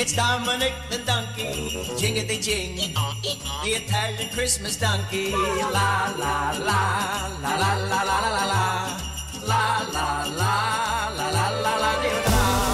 It's Dominic the donkey, jingity jing, the Italian Christmas donkey. La la la la la la la la la la la la la la la la la la.